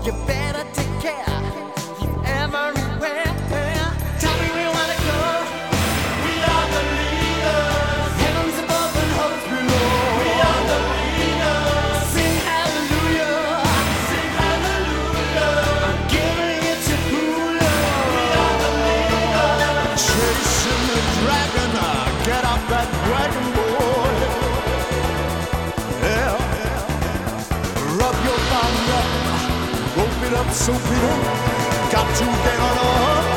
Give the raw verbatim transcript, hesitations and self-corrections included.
You better take care. He's everywhere. Tell me where you wanna go. We are the leaders. Heavens above and hopes below. We are the leaders. Sing hallelujah. Sing hallelujah. I'm giving it to Hula. We are the leaders. Chasing the dragon. Get off that dragon boy. Yeah. Rub your body up. Rope it up, soap it up. Got to get on up.